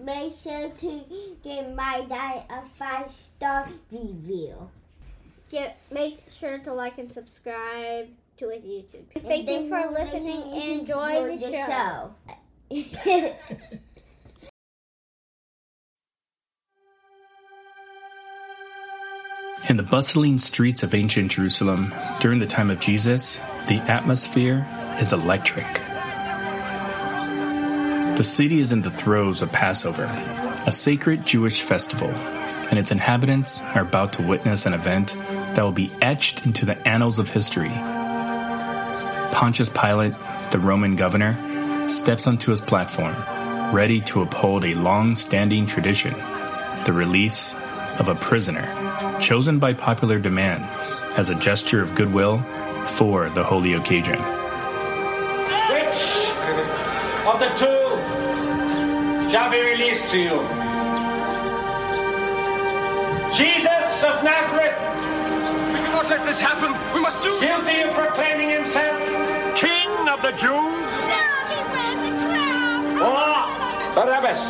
make sure to give my dad a 5-star review. Make sure to like and subscribe to his YouTube. Thank you for listening and enjoy the show. In the bustling streets of ancient Jerusalem, during the time of Jesus, the atmosphere is electric. The city is in the throes of Passover, a sacred Jewish festival, and its inhabitants are about to witness an event that will be etched into the annals of history. Pontius Pilate, the Roman governor, steps onto his platform, ready to uphold a long-standing tradition, the release of a prisoner chosen by popular demand as a gesture of goodwill for the holy occasion. Which of the two shall be released to you? Jesus of Nazareth! We cannot let this happen. We must do Guilty of proclaiming himself King of the Jews? No, he ran the crowd. Or Barabbas?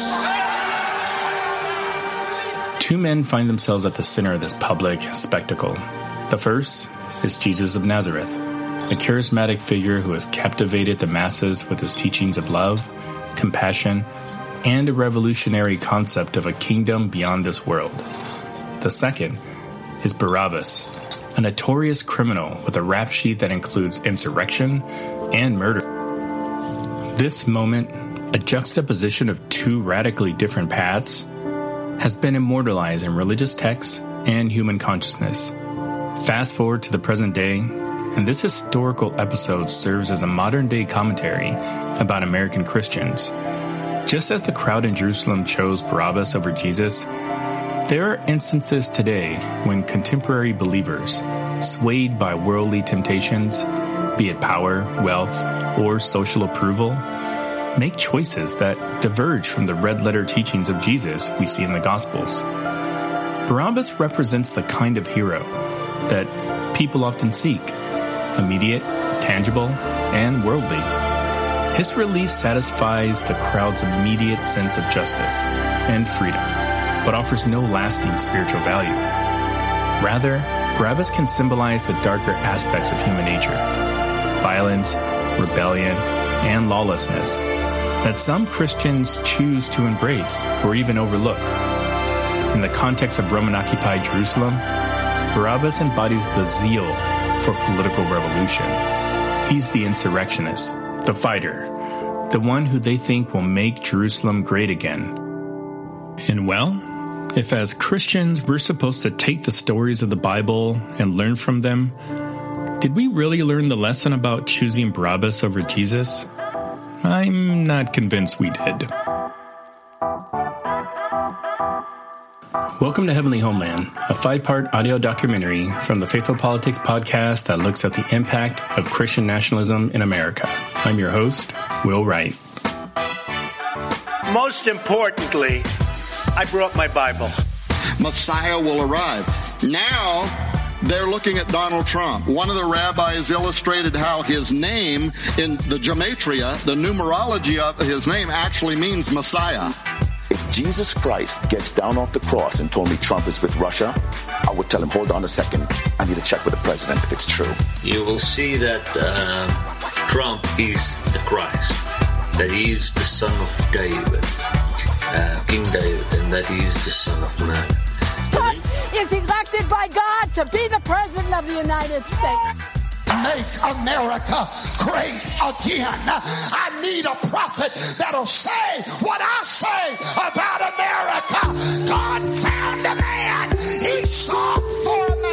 Two men find themselves at the center of this public spectacle. The first is Jesus of Nazareth, a charismatic figure who has captivated the masses with his teachings of love, compassion, and a revolutionary concept of a kingdom beyond this world. The second is Barabbas, a notorious criminal with a rap sheet that includes insurrection and murder. This moment, a juxtaposition of two radically different paths, has been immortalized in religious texts and human consciousness. Fast forward to the present day, and this historical episode serves as a modern-day commentary about American Christians. Just as the crowd in Jerusalem chose Barabbas over Jesus, there are instances today when contemporary believers, swayed by worldly temptations, be it power, wealth, or social approval, make choices that diverge from the red-letter teachings of Jesus we see in the Gospels. Barabbas represents the kind of hero that people often seek: immediate, tangible, and worldly. His release satisfies the crowd's immediate sense of justice and freedom, but offers no lasting spiritual value. Rather, Barabbas can symbolize the darker aspects of human nature: violence, rebellion, and lawlessness that some Christians choose to embrace or even overlook. In the context of Roman-occupied Jerusalem, Barabbas embodies the zeal for political revolution. He's the insurrectionist, the fighter, the one who they think will make Jerusalem great again. And well, if as Christians we're supposed to take the stories of the Bible and learn from them, did we really learn the lesson about choosing Barabbas over Jesus? I'm not convinced we did. Welcome to Heavenly Homeland, a 5-part audio documentary from the Faithful Politics podcast that looks at the impact of Christian nationalism in America. I'm your host, Will Wright. Most importantly, I brought my Bible. Messiah will arrive. Now, they're looking at Donald Trump. One of the rabbis illustrated how his name in the gematria, the numerology of his name, actually means Messiah. If Jesus Christ gets down off the cross and told me Trump is with Russia, I would tell him, hold on a second, I need to check with the president if it's true. You will see that Trump is the Christ, that he is the son of David, King David, and that he is the son of man. Trump is elected by God to be the president of the United States. Make America great again. I need a prophet that'll say what I say about America. God found a man. He sought for a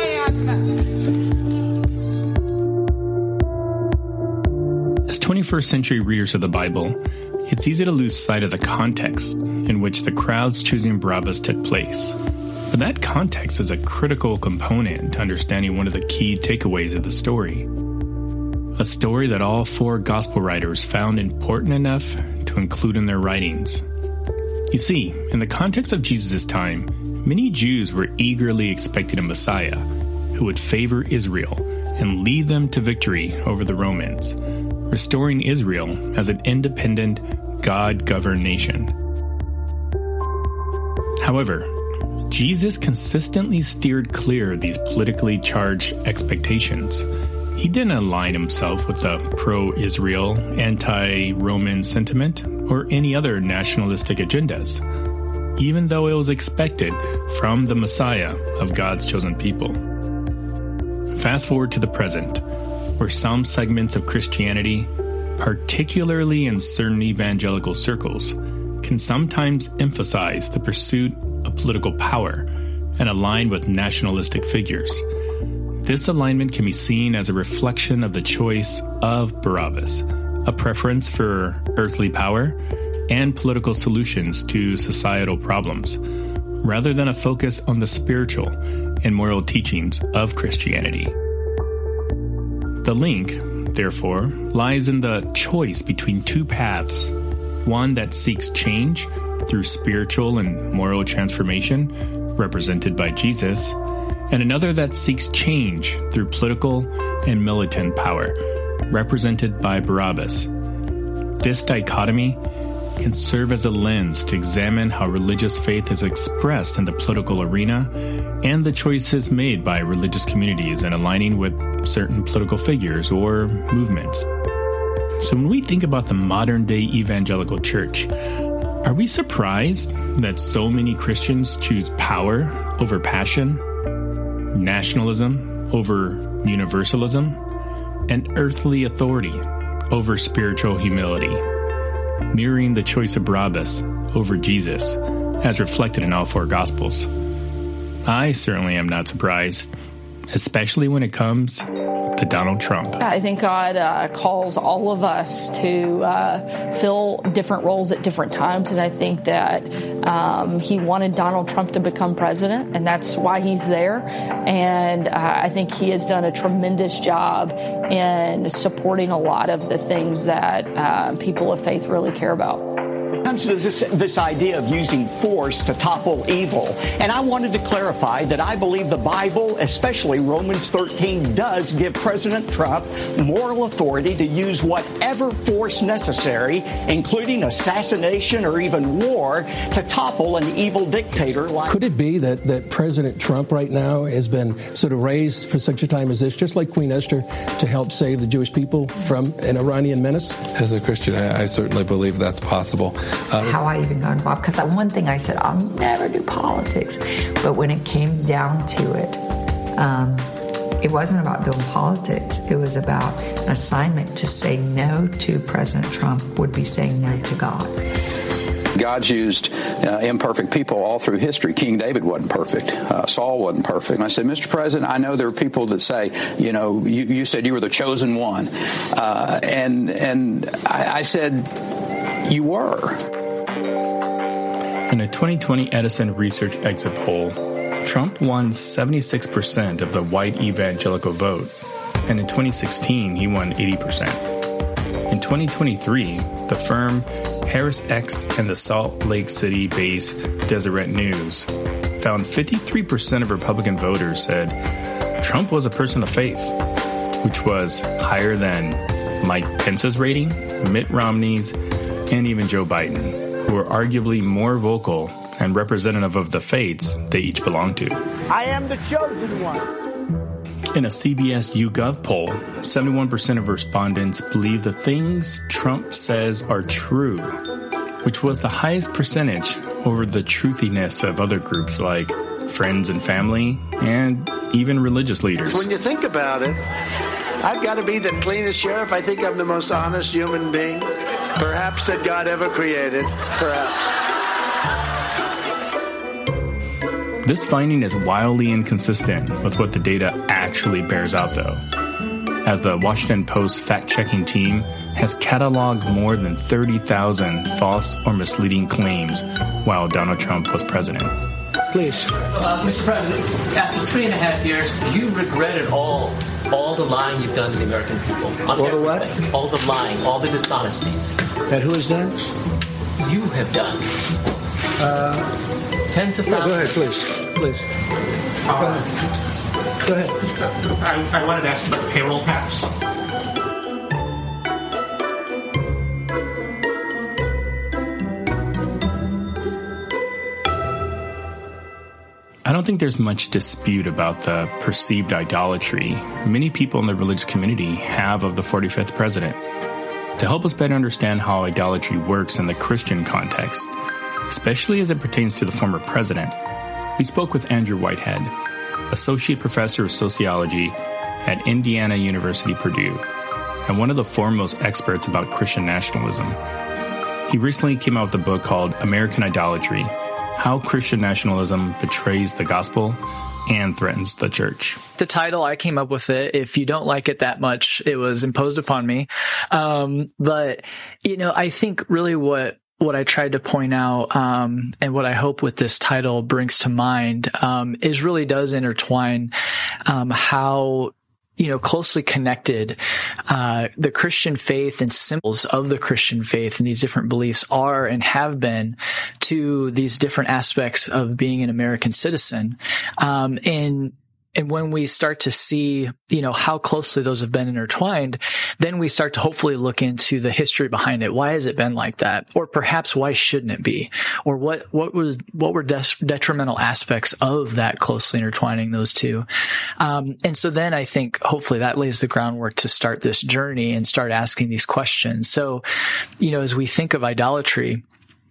man. As 21st century readers of the Bible, it's easy to lose sight of the context in which the crowds choosing Barabbas took place. But that context is a critical component to understanding one of the key takeaways of the story. A story that all 4 gospel writers found important enough to include in their writings. You see, in the context of Jesus' time, many Jews were eagerly expecting a Messiah who would favor Israel and lead them to victory over the Romans, restoring Israel as an independent, God-governed nation. However, Jesus consistently steered clear of these politically charged expectations. He didn't align himself with the pro-Israel, anti-Roman sentiment or any other nationalistic agendas, even though it was expected from the Messiah of God's chosen people. Fast forward to the present, where some segments of Christianity, particularly in certain evangelical circles, can sometimes emphasize the pursuit of political power and align with nationalistic figures. This alignment can be seen as a reflection of the choice of Barabbas, a preference for earthly power and political solutions to societal problems, rather than a focus on the spiritual and moral teachings of Christianity. The link, therefore, lies in the choice between two paths, one that seeks change through spiritual and moral transformation, represented by Jesus, and another that seeks change through political and militant power, represented by Barabbas. This dichotomy can serve as a lens to examine how religious faith is expressed in the political arena and the choices made by religious communities in aligning with certain political figures or movements. So when we think about the modern-day evangelical church, are we surprised that so many Christians choose power over passion, nationalism over universalism, and earthly authority over spiritual humility, mirroring the choice of Barabbas over Jesus, as reflected in all four Gospels? I certainly am not surprised, especially when it comes to Donald Trump. I think God calls all of us to fill different roles at different times, and I think that he wanted Donald Trump to become president, and that's why he's there. And I think he has done a tremendous job in supporting a lot of the things that people of faith really care about. Comes to this idea of using force to topple evil. And I wanted to clarify that I believe the Bible, especially Romans 13, does give President Trump moral authority to use whatever force necessary, including assassination or even war, to topple an evil dictator like... Could it be that President Trump right now has been sort of raised for such a time as this, just like Queen Esther, to help save the Jewish people from an Iranian menace? As a Christian, I certainly believe that's possible. How I even got involved, because one thing I said, I'll never do politics. But when it came down to it wasn't about doing politics. It was about an assignment to say no to President Trump would be saying no to God. God's used imperfect people all through history. King David wasn't perfect. Saul wasn't perfect. And I said, Mr. President, I know there are people that say, you said you were the chosen one. And I said, you were. In a 2020 Edison Research exit poll, Trump won 76% of the white evangelical vote, and in 2016, he won 80%. In 2023, the firm Harris X and the Salt Lake City-based Deseret News found 53% of Republican voters said Trump was a person of faith, which was higher than Mike Pence's rating, Mitt Romney's, and even Joe Biden, who are arguably more vocal and representative of the faiths they each belong to. I am the chosen one. In a CBS YouGov poll, 71% of respondents believe the things Trump says are true, which was the highest percentage over the truthiness of other groups like Friends and Family and even religious leaders. When you think about it, I've got to be the cleanest sheriff. I think I'm the most honest human being, perhaps, that God ever created. Perhaps. This finding is wildly inconsistent with what the data actually bears out, though, as the Washington Post fact-checking team has cataloged more than 30,000 false or misleading claims while Donald Trump was president. Please. Mr. President, after 3.5 years, you regretted all the lying you've done to the American people. All the what? All the lying, all the dishonesties. That who has done? You have done. Tens of thousands. Go ahead, please. Go ahead. I wanted to ask about payroll tax. I don't think there's much dispute about the perceived idolatry many people in the religious community have of the 45th president. To help us better understand how idolatry works in the Christian context, especially as it pertains to the former president, we spoke with Andrew Whitehead, Associate Professor of Sociology at Indiana University, Purdue, and one of the foremost experts about Christian nationalism. He recently came out with a book called American Idolatry: How Christian Nationalism Betrays the Gospel and Threatens the Church. The title, I came up with it. If you don't like it that much, it was imposed upon me. But, I think really what I tried to point out, and what I hope with this title brings to mind, is really does intertwine, how closely connected, the Christian faith and symbols of the Christian faith and these different beliefs are and have been to these different aspects of being an American citizen. And when we start to see, how closely those have been intertwined, then we start to hopefully look into the history behind it. Why has it been like that? Or perhaps why shouldn't it be? Or what were detrimental aspects of that closely intertwining those two? And so then I think hopefully that lays the groundwork to start this journey and start asking these questions. So, as we think of idolatry,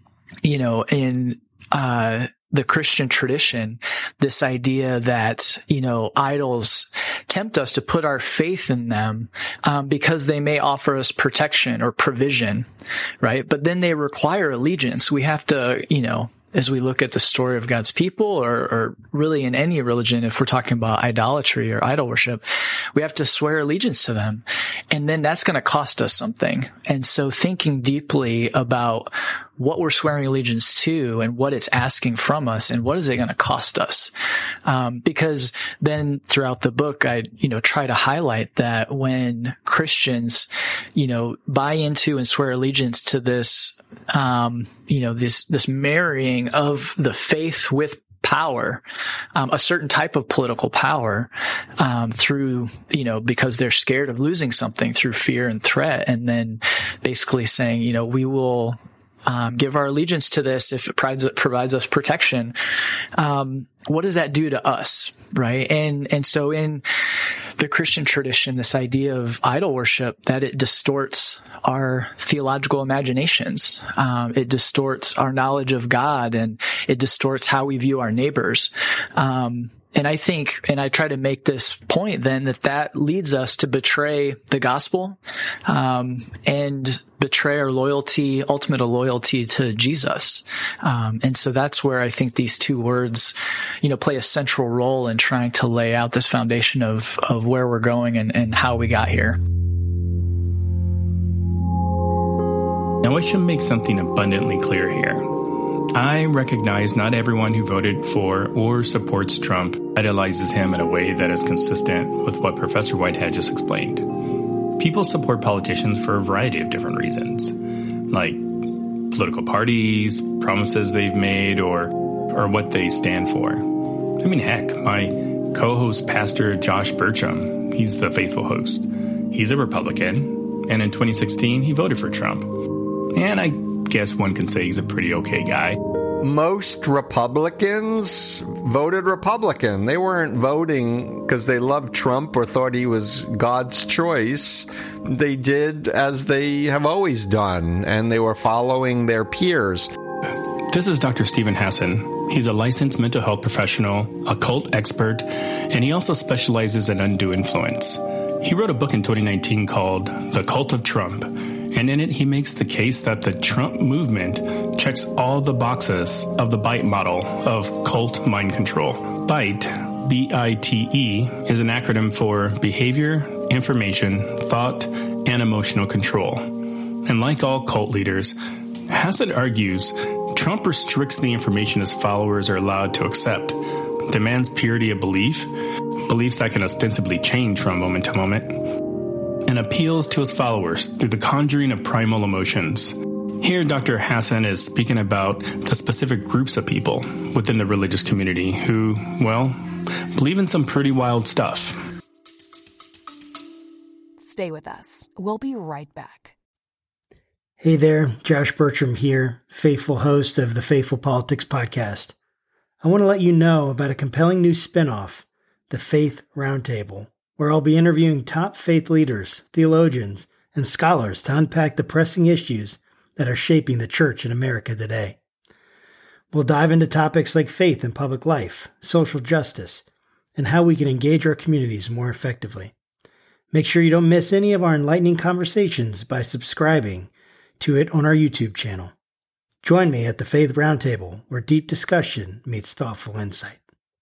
in, the Christian tradition, this idea that, idols tempt us to put our faith in them, because they may offer us protection or provision, right? But then they require allegiance. We have to, as we look at the story of God's people, or really in any religion, if we're talking about idolatry or idol worship, we have to swear allegiance to them. And then that's going to cost us something. And so thinking deeply about what we're swearing allegiance to and what it's asking from us and what is it going to cost us. Because then throughout the book, I, try to highlight that when Christians, buy into and swear allegiance to this, this marrying of the faith with power, a certain type of political power, through, because they're scared of losing something through fear and threat. And then basically saying, we will, give our allegiance to this if it provides us protection. What does that do to us? Right. And so in the Christian tradition, this idea of idol worship, that it distorts our theological imaginations. It distorts our knowledge of God, and it distorts how we view our neighbors. And I think, and I try to make this point then, that leads us to betray the gospel, and betray our loyalty, ultimate loyalty to Jesus. And so that's where I think these two words, play a central role in trying to lay out this foundation of where we're going and how we got here. Now, I should make something abundantly clear here. I recognize not everyone who voted for or supports Trump idolizes him in a way that is consistent with what Professor Whitehead just explained. People support politicians for a variety of different reasons, like political parties, promises they've made, or what they stand for. I mean, heck, my co-host, Pastor Josh Bertram, he's the faithful host. He's a Republican, and in 2016, he voted for Trump. And I guess one can say he's a pretty okay guy. Most Republicans voted Republican. They weren't voting because they loved Trump or thought he was God's choice. They did as they have always done, and they were following their peers. This is Dr. Steven Hassan. He's a licensed mental health professional, a cult expert, and he also specializes in undue influence. He wrote a book in 2019 called The Cult of Trump, and in it he makes the case that the Trump movement checks all the boxes of the BITE model of cult mind control. BITE, B-I-T-E, is an acronym for Behavior, Information, Thought, and Emotional Control. And like all cult leaders, Hassan argues Trump restricts the information his followers are allowed to accept, demands purity of beliefs that can ostensibly change from moment to moment, and appeals to his followers through the conjuring of primal emotions. Here, Dr. Hassan is speaking about the specific groups of people within the religious community who, well, believe in some pretty wild stuff. Stay with us. We'll be right back. Hey there, Josh Bertram here, faithful host of the Faithful Politics Podcast. I want to let you know about a compelling new spinoff, The Faith Roundtable, where I'll be interviewing top faith leaders, theologians, and scholars to unpack the pressing issues that are shaping the church in America today. We'll dive into topics like faith in public life, social justice, and how we can engage our communities more effectively. Make sure you don't miss any of our enlightening conversations by subscribing to it on our YouTube channel. Join me at the Faith Roundtable, where deep discussion meets thoughtful insight.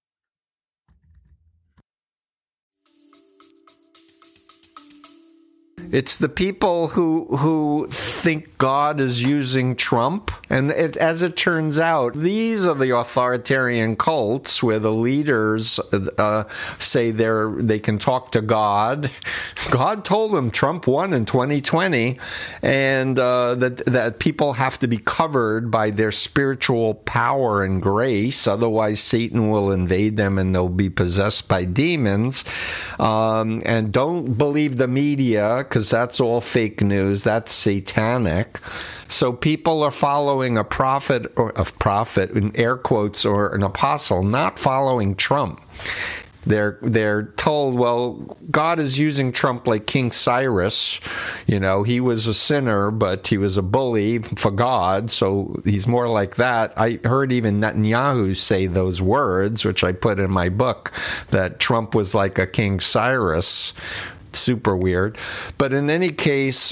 It's the people who think God is using Trump. And as it turns out, these are the authoritarian cults where the leaders say they can talk to God. God told them Trump won in 2020, and that people have to be covered by their spiritual power and grace. Otherwise, Satan will invade them and they'll be possessed by demons. And don't believe the media, because that's all fake news. That's satanic. So people are following a prophet in air quotes, or an apostle, not following Trump. They're told, well, God is using Trump like King Cyrus. You know, he was a sinner, but he was a bully for God, so he's more like that. I heard even Netanyahu say those words, which I put in my book, that Trump was like a King Cyrus. Super weird. But in any case,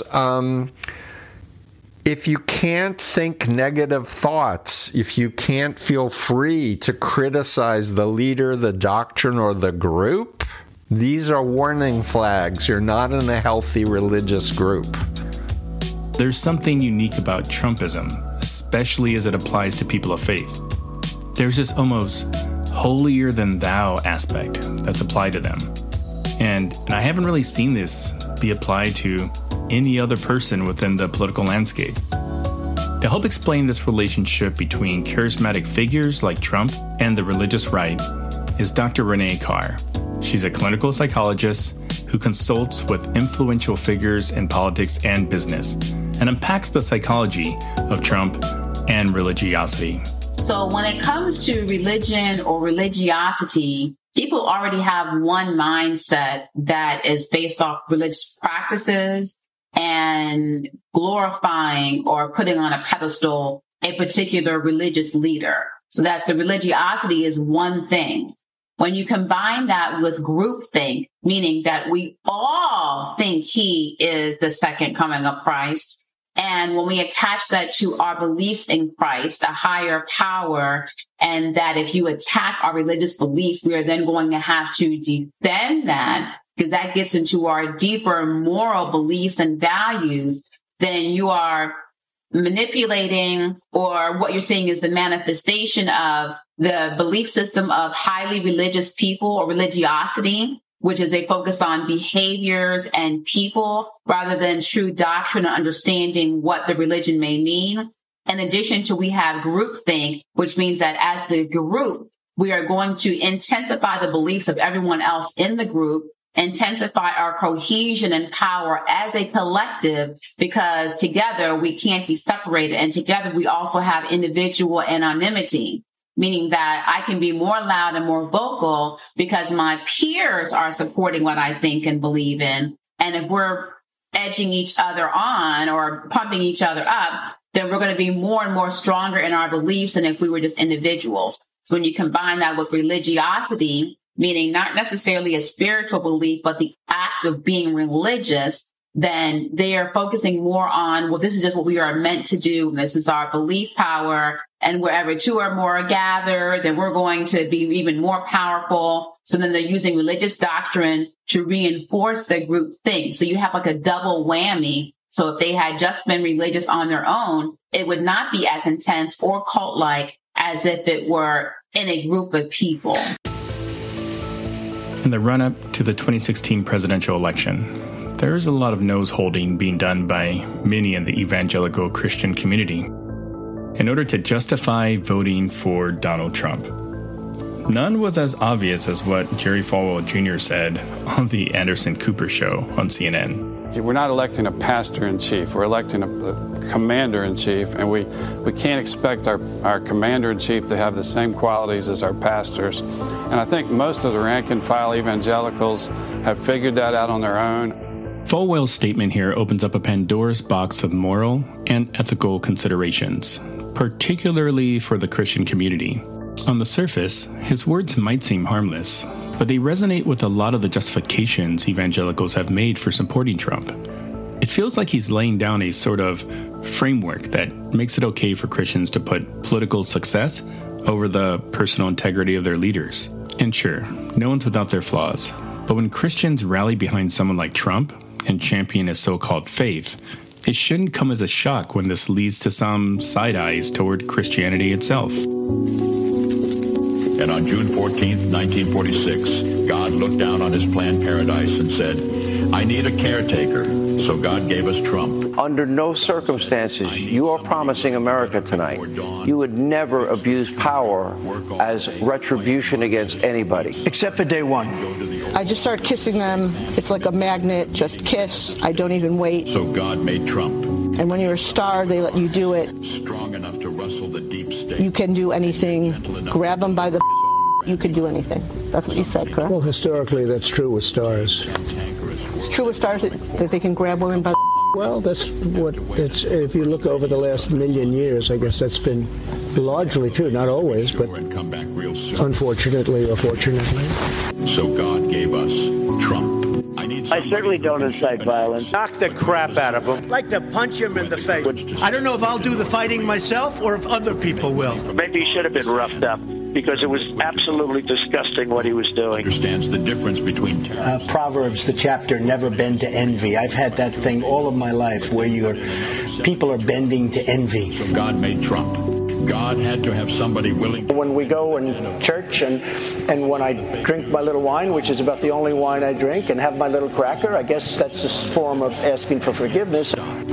if you can't think negative thoughts, if you can't feel free to criticize the leader, the doctrine, or the group, these are warning flags. You're not in a healthy religious group. There's something unique about Trumpism, especially as it applies to people of faith. There's this almost holier-than-thou aspect that's applied to them. And I haven't really seen this be applied to any other person within the political landscape. To help explain this relationship between charismatic figures like Trump and the religious right is Dr. Renee Carr. She's a clinical psychologist who consults with influential figures in politics and business and unpacks the psychology of Trump and religiosity. So when it comes to religion or religiosity, people already have one mindset that is based off religious practices and glorifying or putting on a pedestal a particular religious leader. So that's the religiosity is one thing. When you combine that with groupthink, meaning that we all think he is the second coming of Christ, and when we attach that to our beliefs in Christ, a higher power, and that if you attack our religious beliefs, we are then going to have to defend that, because that gets into our deeper moral beliefs and values, then you are manipulating, or what you're seeing is the manifestation of the belief system of highly religious people or religiosity, which is they focus on behaviors and people rather than true doctrine and understanding what the religion may mean. In addition to, we have groupthink, which means that as the group, we are going to intensify the beliefs of everyone else in the group, intensify our cohesion and power as a collective, because together we can't be separated. And together we also have individual anonymity, meaning that I can be more loud and more vocal because my peers are supporting what I think and believe in. And if we're edging each other on or pumping each other up, then we're going to be more and more stronger in our beliefs than if we were just individuals. So when you combine that with religiosity, meaning not necessarily a spiritual belief, but the act of being religious, then they are focusing more on, well, this is just what we are meant to do. This is our belief power. And wherever two or more gather, then we're going to be even more powerful. So then they're using religious doctrine to reinforce the group thing. So you have like a double whammy. So if they had just been religious on their own, it would not be as intense or cult-like as if it were in a group of people. In the run-up to the 2016 presidential election, there is a lot of nose-holding being done by many in the evangelical Christian community in order to justify voting for Donald Trump. None was as obvious as what Jerry Falwell Jr. said on the Anderson Cooper show on CNN. We're not electing a pastor-in-chief. We're electing a commander-in-chief, and we can't expect our commander-in-chief to have the same qualities as our pastors. And I think most of the rank-and-file evangelicals have figured that out on their own. Falwell's statement here opens up a Pandora's box of moral and ethical considerations, particularly for the Christian community. On the surface, his words might seem harmless, but they resonate with a lot of the justifications evangelicals have made for supporting Trump. It feels like he's laying down a sort of framework that makes it okay for Christians to put political success over the personal integrity of their leaders. And sure, no one's without their flaws, but when Christians rally behind someone like Trump and champion his so-called faith, it shouldn't come as a shock when this leads to some side eyes toward Christianity itself. And on June 14th, 1946, God looked down on his planned paradise and said, I need a caretaker. So God gave us Trump. Under no circumstances, you are promising America tonight, you would never abuse power as retribution against anybody. Except for day one. I just start kissing them. It's like a magnet. Just kiss. I don't even wait. So God made Trump. And when you're a star, they let you do it. Strong enough to rustle the deep state. You can do anything. Grab them by the... You can do anything. That's what you said, correct? Well, historically, that's true with stars. It's true with stars that they can grab women by the... Well, that's what it's... If you look over the last million years, I guess that's been largely true. Not always, but unfortunately or fortunately. So God gave us Trump. I certainly don't incite violence. Knock the crap out of him. I'd like to punch him in the face. I don't know if I'll do the fighting myself or if other people will. Maybe he should have been roughed up because it was absolutely disgusting what he was doing. Understands the difference between Proverbs, the chapter, never bend to envy. I've had that thing all of my life where people are bending to envy. So God made Trump. God had to have somebody willing. When we go in church and when I drink my little wine, which is about the only wine I drink, and have my little cracker, I guess that's a form of asking for forgiveness.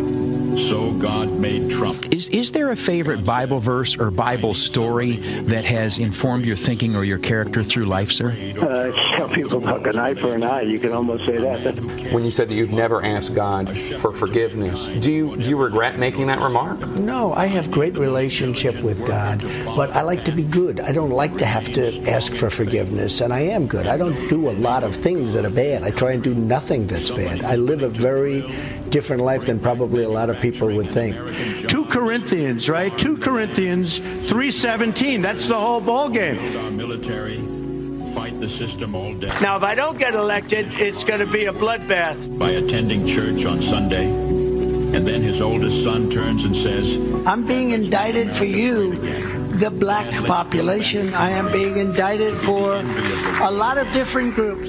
So God made Trump. Is there a favorite Bible verse or Bible story that has informed your thinking or your character through life, sir? Tell people about an eye for an eye. You can almost say that. When you said that you've never asked God for forgiveness, do you regret making that remark? No, I have great relationship with God, but I like to be good. I don't like to have to ask for forgiveness, and I am good. I don't do a lot of things that are bad. I try and do nothing that's bad. I live a very different life than probably a lot of people would think. 2 Corinthians, right? 2 Corinthians 3:17. That's the whole ball game. Our military fight the system all day. Now, if I don't get elected, it's going to be a bloodbath. By attending church on Sunday, and then his oldest son turns and says, I'm being indicted for you, the black population. I am being indicted for a lot of different groups.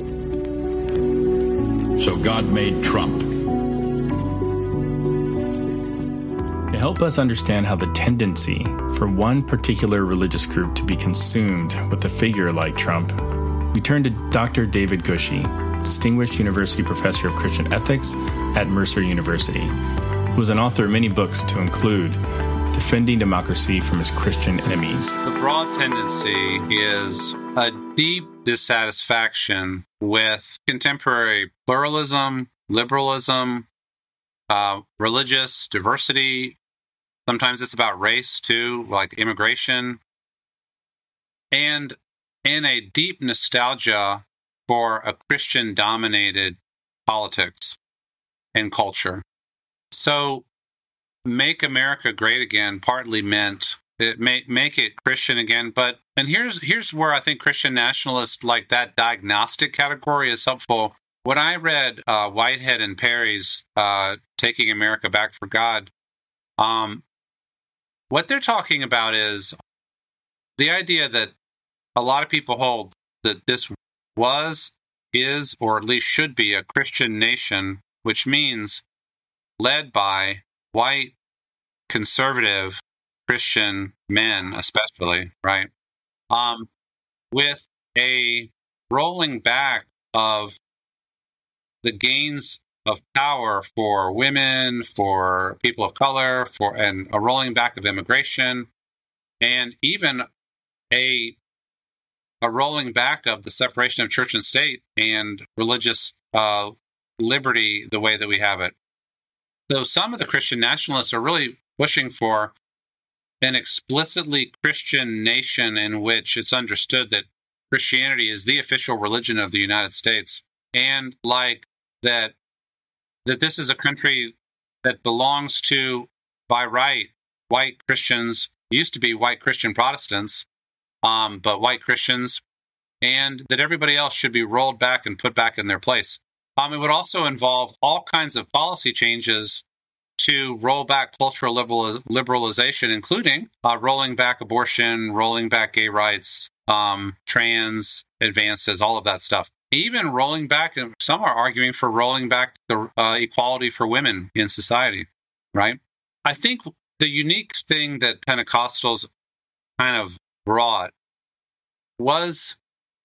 So God made Trump. To help us understand how the tendency for one particular religious group to be consumed with a figure like Trump, we turn to Dr. David Gushee, Distinguished University Professor of Christian Ethics at Mercer University, who is an author of many books to include Defending Democracy from Its Christian Enemies. The broad tendency is a deep dissatisfaction with contemporary pluralism, liberalism, religious diversity. Sometimes it's about race, too, like immigration. And in a deep nostalgia for a Christian-dominated politics and culture. So, Make America Great Again partly meant it make it Christian again. And here's where I think Christian nationalists, like that diagnostic category, is helpful. When I read Whitehead and Perry's Taking America Back for God, what they're talking about is the idea that a lot of people hold that this was, is, or at least should be a Christian nation, which means led by white, conservative Christian men, especially, right? With a rolling back of the gains of power for women, for people of color, and a rolling back of immigration, and even a rolling back of the separation of church and state and religious liberty the way that we have it. So some of the Christian nationalists are really pushing for an explicitly Christian nation in which it's understood that Christianity is the official religion of the United States, and like that this is a country that belongs to, by right, white Christians, used to be white Christian Protestants, but white Christians, and that everybody else should be rolled back and put back in their place. It would also involve all kinds of policy changes to roll back cultural liberalization, including rolling back abortion, rolling back gay rights, trans advances, all of that stuff. Even rolling back, some are arguing for rolling back the equality for women in society, right? I think the unique thing that Pentecostals kind of brought was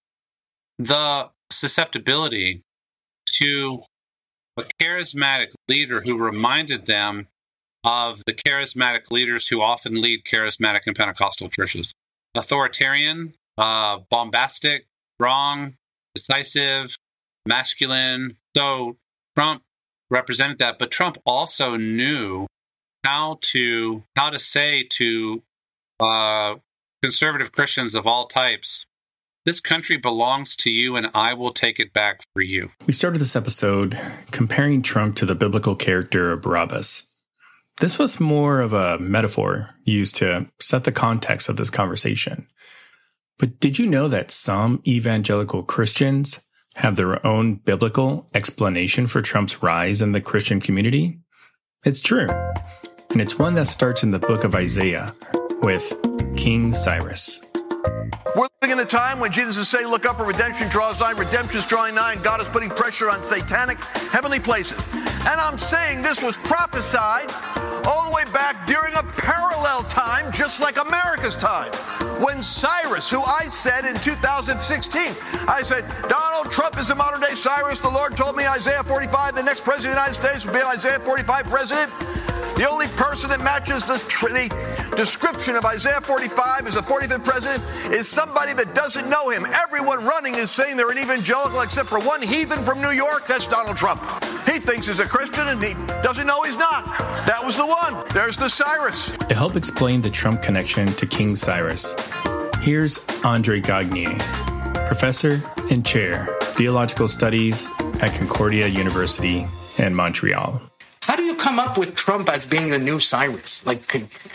the susceptibility to a charismatic leader who reminded them of the charismatic leaders who often lead charismatic and Pentecostal churches. Authoritarian, bombastic, strong, decisive, masculine. So Trump represented that, but Trump also knew how to say to conservative Christians of all types, this country belongs to you and I will take it back for you. We started this episode comparing Trump to the biblical character of Barabbas. This was more of a metaphor used to set the context of this conversation. But did you know that some evangelical Christians have their own biblical explanation for Trump's rise in the Christian community? It's true. And it's one that starts in the book of Isaiah with King Cyrus. We're living in a time when Jesus is saying, look up, for redemption draws nigh, redemption's drawing nigh, and God is putting pressure on satanic heavenly places. And I'm saying this was prophesied all the way back during a parallel time, just like America's time. When Cyrus, who I said in 2016, I said, Donald Trump is the modern day Cyrus. The Lord told me Isaiah 45, the next president of the United States would be an Isaiah 45 president. The only person that matches the description of Isaiah 45 as the 45th president is somebody that doesn't know him. Everyone running is saying they're an evangelical except for one heathen from New York. That's Donald Trump. He thinks he's a Christian and he doesn't know he's not. That was the one. There's the Cyrus. To help explain the Trump connection to King Cyrus, here's Andre Gagnier, professor and chair, Theological Studies at Concordia University in Montreal. How do you come up with Trump as being the new Cyrus? Like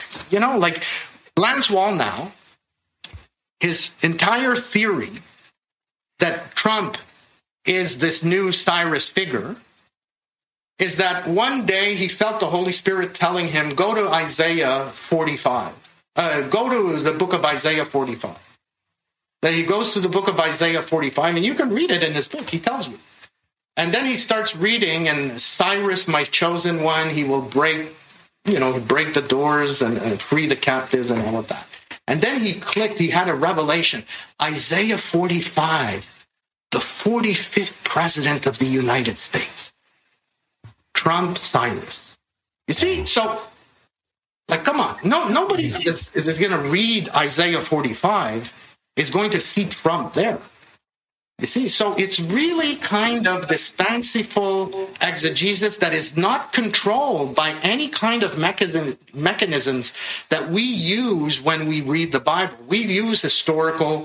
Lance Wallnau, his entire theory that Trump is this new Cyrus figure is that one day he felt the Holy Spirit telling him, go to Isaiah 45. Go to the book of Isaiah 45. Then he goes to the book of Isaiah 45, and you can read it in his book. He tells you. And then he starts reading, and Cyrus, my chosen one, he will break the doors and free the captives and all of that. And then he had a revelation. Isaiah 45, the 45th president of the United States. Trump Cyrus. You see, so, come on. Nobody is going to read Isaiah 45 is going to see Trump there. You see, so it's really kind of this fanciful exegesis that is not controlled by any kind of mechanisms that we use when we read the Bible. We use historical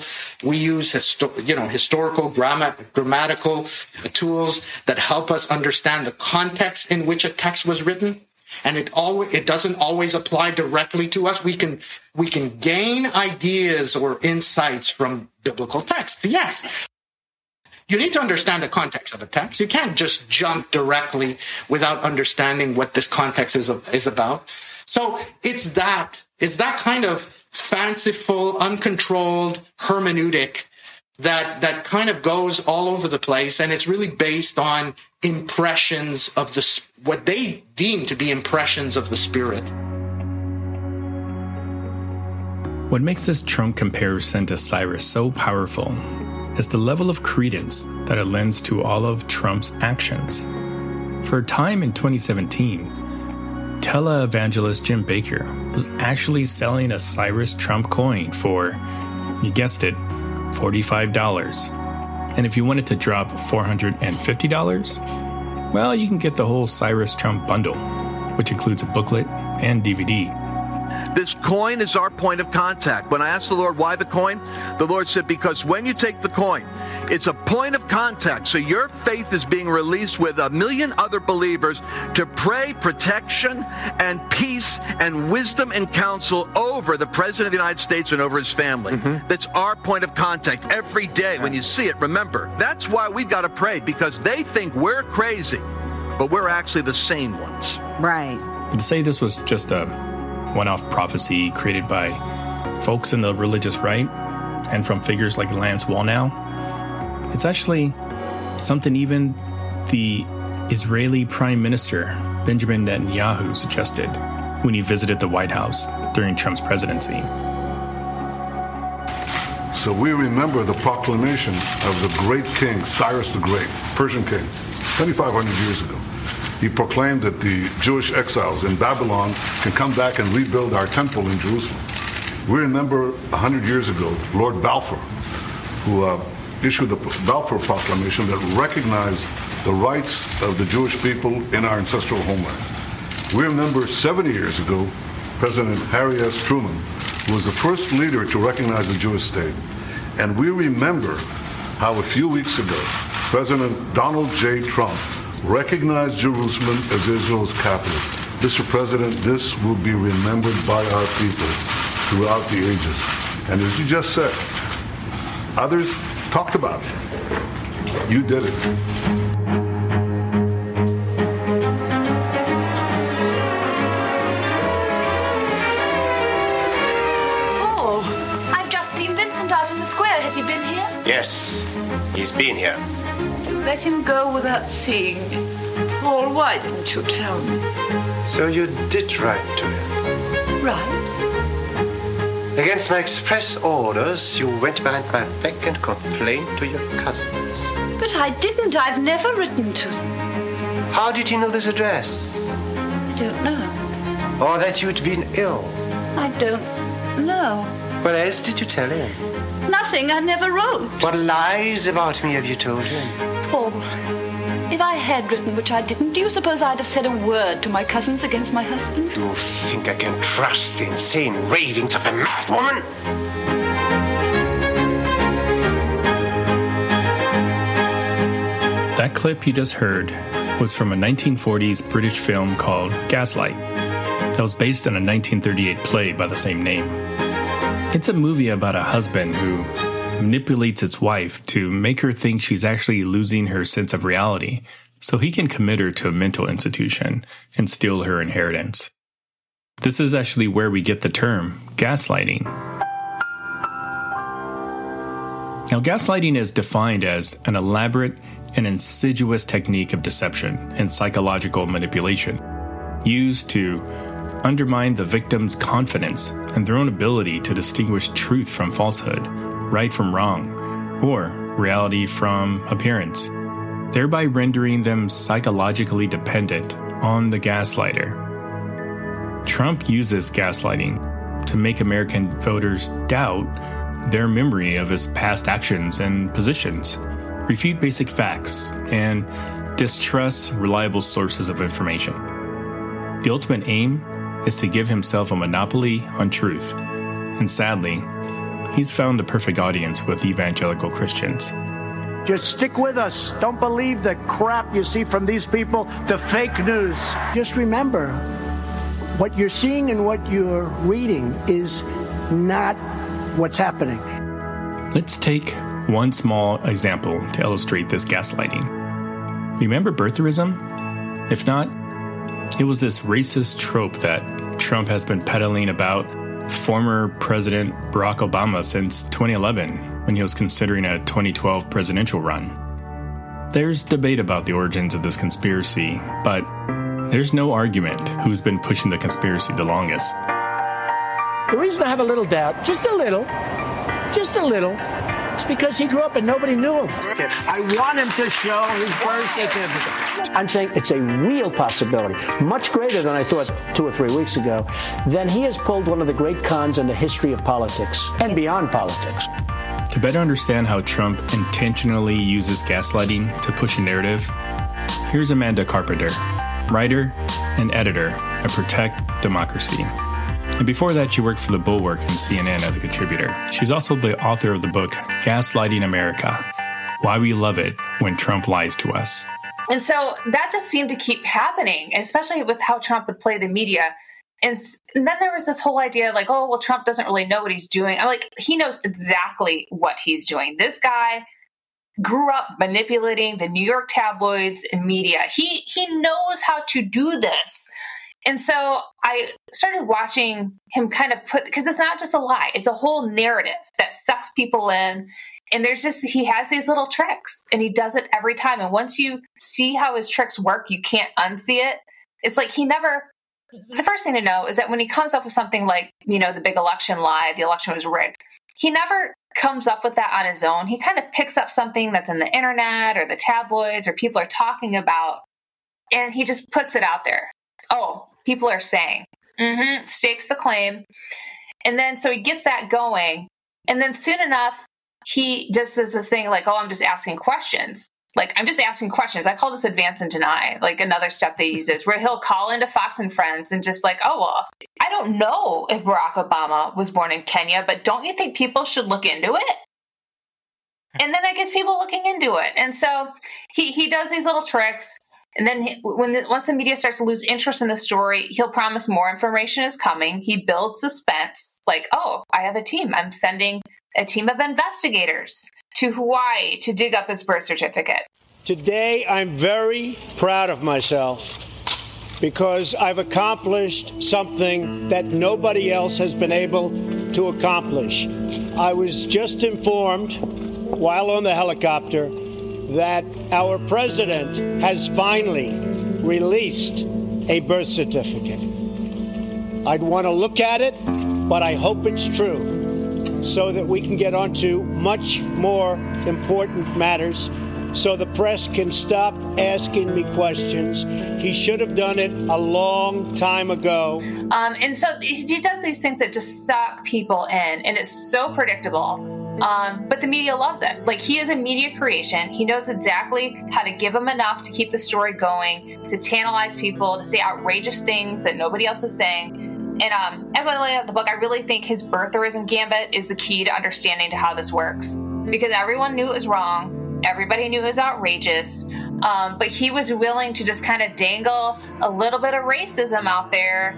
grammatical tools that help us understand the context in which a text was written. And it doesn't always apply directly to us. We can gain ideas or insights from biblical texts. Yes. You need to understand the context of a text. You can't just jump directly without understanding what this context is about. So it's that kind of fanciful, uncontrolled hermeneutic that kind of goes all over the place, and it's really based on impressions of what they deem to be impressions of the Spirit. What makes this Trump comparison to Cyrus so powerful is the level of credence that it lends to all of Trump's actions. For a time in 2017, televangelist Jim Bakker was actually selling a Cyrus Trump coin for, you guessed it, $45. And if you wanted to drop $450, Well, you can get the whole Cyrus Trump bundle, which includes a booklet and DVD. This coin is our point of contact. When I asked the Lord why the coin, the Lord said, because when you take the coin, it's a point of contact. So your faith is being released with 1 million other believers to pray protection and peace and wisdom and counsel over the President of the United States and over his family. That's our point of contact every day. When you see it, remember, that's why we've got to pray, because they think we're crazy, but we're actually the sane ones. Right. But to say this was just a one-off prophecy created by folks in the religious right and from figures like Lance Wallnau, it's actually something even the Israeli Prime Minister Benjamin Netanyahu suggested when he visited the White House during Trump's presidency. So we remember the proclamation of the great king, Cyrus the Great, Persian king, 2,500 years ago. He proclaimed that the Jewish exiles in Babylon can come back and rebuild our temple in Jerusalem. We remember 100 years ago, Lord Balfour, who issued the Balfour Proclamation that recognized the rights of the Jewish people in our ancestral homeland. We remember 70 years ago, President Harry S. Truman, who was the first leader to recognize the Jewish state. And we remember how a few weeks ago, President Donald J. Trump recognized Jerusalem as Israel's capital. Mr. President, this will be remembered by our people throughout the ages. And as you just said, others talked about it. You did it. Paul, I've just seen Vincent out in the square. Has he been here? Yes, he's been here. Let him go without seeing me. Paul, why didn't you tell me? So you did write to him? Right. Against my express orders, you went behind my back and complained to your cousins. But I didn't. I've never written to them. How did you know this address? I don't know. Or that you'd been ill? I don't know. What else did you tell him? Nothing. I never wrote. What lies about me have you told him? Paul, if I had written, which I didn't, do you suppose I'd have said a word to my cousins against my husband? You think I can trust the insane ravings of a mad woman? That clip you just heard was from a 1940s British film called Gaslight that was based on a 1938 play by the same name. It's a movie about a husband who manipulates his wife to make her think she's actually losing her sense of reality so he can commit her to a mental institution and steal her inheritance. This is actually where we get the term gaslighting. Now, gaslighting is defined as an elaborate and insidious technique of deception and psychological manipulation used to undermine the victim's confidence and their own ability to distinguish truth from falsehood, right from wrong, or reality from appearance, thereby rendering them psychologically dependent on the gaslighter. Trump uses gaslighting to make American voters doubt their memory of his past actions and positions, refute basic facts, and distrust reliable sources of information. The ultimate aim is to give himself a monopoly on truth, and sadly, he's found the perfect audience with evangelical Christians. Just stick with us. Don't believe the crap you see from these people, the fake news. Just remember, what you're seeing and what you're reading is not what's happening. Let's take one small example to illustrate this gaslighting. Remember birtherism? If not, it was this racist trope that Trump has been peddling about former President Barack Obama since 2011 when he was considering a 2012 presidential run. There's debate about the origins of this conspiracy, but there's no argument who's been pushing the conspiracy the longest. The reason I have a little doubt, just a little, it's because he grew up and nobody knew him. I want him to show his birth certificate. I'm saying it's a real possibility, much greater than I thought 2 or 3 weeks ago. Then he has pulled one of the great cons in the history of politics and beyond politics. To better understand how Trump intentionally uses gaslighting to push a narrative, here's Amanda Carpenter, writer and editor at Protect Democracy. And before that, she worked for The Bulwark and CNN as a contributor. She's also the author of the book, Gaslighting America, Why We Love It When Trump Lies to Us. And so that just seemed to keep happening, especially with how Trump would play the media. And then there was this whole idea like, oh, well, Trump doesn't really know what he's doing. I'm like, he knows exactly what he's doing. This guy grew up manipulating the New York tabloids and media. He knows how to do this. And so I started watching him kind of because it's not just a lie, it's a whole narrative that sucks people in. And he has these little tricks and he does it every time. And once you see how his tricks work, you can't unsee it. It's like the first thing to know is that when he comes up with something like, the big election lie, the election was rigged, he never comes up with that on his own. He kind of picks up something that's in the internet or the tabloids or people are talking about, and he just puts it out there. Oh, people are saying, stakes the claim. And then so he gets that going. And then soon enough, he just does this thing like, oh, I'm just asking questions. Like, I'm just asking questions. I call this advance and deny. Like, another step they use is where he'll call into Fox and Friends and just like, oh, well, I don't know if Barack Obama was born in Kenya, but don't you think people should look into it? And then it gets people looking into it. And so he does these little tricks. And then once the media starts to lose interest in the story, he'll promise more information is coming. He builds suspense like, oh, I have a team. I'm sending a team of investigators to Hawaii to dig up his birth certificate. Today, I'm very proud of myself because I've accomplished something that nobody else has been able to accomplish. I was just informed while on the helicopter that our president has finally released a birth certificate. I'd want to look at it, but I hope it's true, so that we can get on to much more important matters, so the press can stop asking me questions. He should have done it a long time ago. And so he does these things that just suck people in, and it's so predictable. But the media loves it. Like, he is a media creation. He knows exactly how to give them enough to keep the story going, to tantalize people, to say outrageous things that nobody else is saying. And as I lay out the book, I really think his birtherism gambit is the key to understanding to how this works. Because everyone knew it was wrong. Everybody knew it was outrageous. But he was willing to just kind of dangle a little bit of racism out there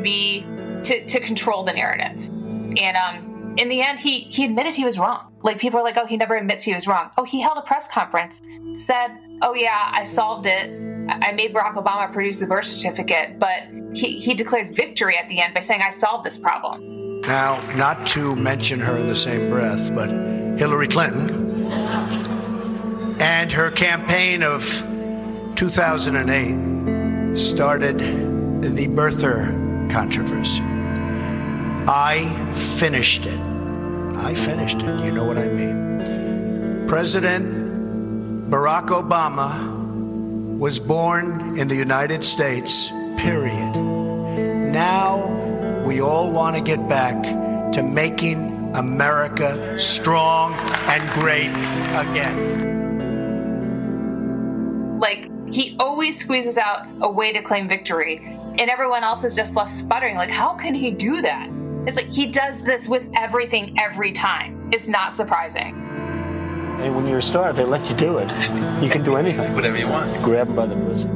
to control the narrative. And in the end, he admitted he was wrong. Like, people are like, oh, he never admits he was wrong. Oh, he held a press conference, said, oh, yeah, I solved it. I made Barack Obama produce the birth certificate, but he declared victory at the end by saying, I solved this problem. Now, not to mention her in the same breath, but Hillary Clinton and her campaign of 2008 started the birther controversy. I finished it. You know what I mean. President Barack Obama was born in the United States, period. Now we all want to get back to making America strong and great again. Like, he always squeezes out a way to claim victory, and everyone else is just left sputtering. Like, how can he do that? It's like he does this with everything every time. It's not surprising. And when you're a star, they let you do it. You can do anything. Whatever you want. Grab them by the pussy.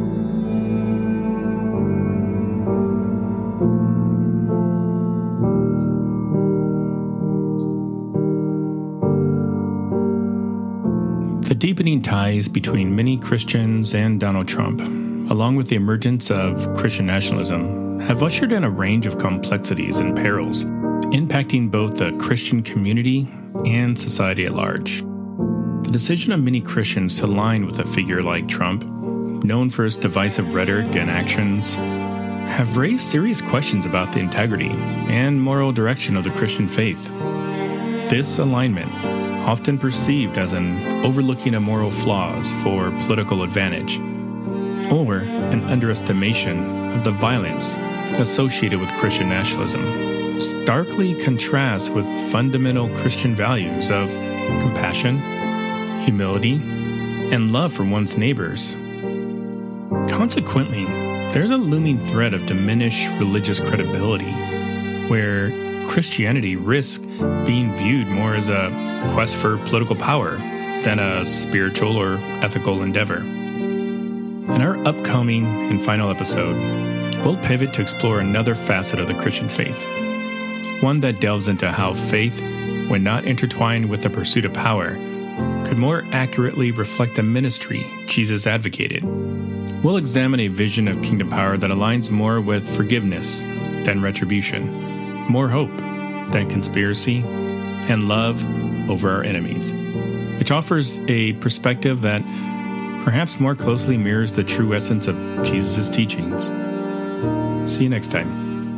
The deepening ties between many Christians and Donald Trump, along with the emergence of Christian nationalism, have ushered in a range of complexities and perils, impacting both the Christian community and society at large. The decision of many Christians to align with a figure like Trump, known for his divisive rhetoric and actions, have raised serious questions about the integrity and moral direction of the Christian faith. This alignment, often perceived as an overlooking of moral flaws for political advantage, or an underestimation of the violence associated with Christian nationalism, starkly contrasts with fundamental Christian values of compassion, humility, and love for one's neighbors. Consequently, there's a looming threat of diminished religious credibility, where Christianity risks being viewed more as a quest for political power than a spiritual or ethical endeavor. In our upcoming and final episode, we'll pivot to explore another facet of the Christian faith, one that delves into how faith, when not intertwined with the pursuit of power, could more accurately reflect the ministry Jesus advocated. We'll examine a vision of kingdom power that aligns more with forgiveness than retribution, more hope than conspiracy, and love over our enemies, which offers a perspective that perhaps more closely mirrors the true essence of Jesus' teachings. See you next time.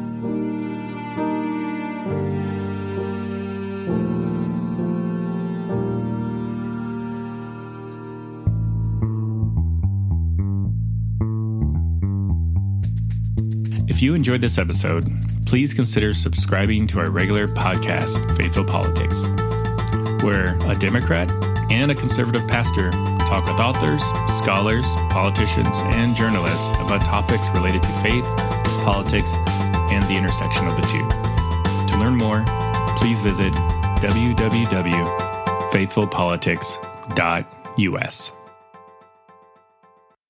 If you enjoyed this episode, please consider subscribing to our regular podcast, Faithful Politics, where a Democrat and a conservative pastor talk with authors, scholars, politicians, and journalists about topics related to faith, politics, and the intersection of the two. To learn more, please visit www.faithfulpolitics.us.